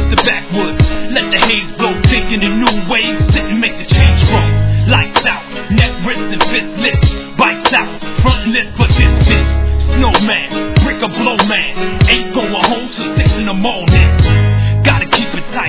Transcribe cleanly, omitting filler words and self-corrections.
the backwoods. Let the haze blow, thinking in new ways. Sit and make the change grow. Lights out, neck wrists and fist lifts. Bites out, front lip for distance. Snowman, brick or blow man. Ain't going home till 6 in the morning. Gotta keep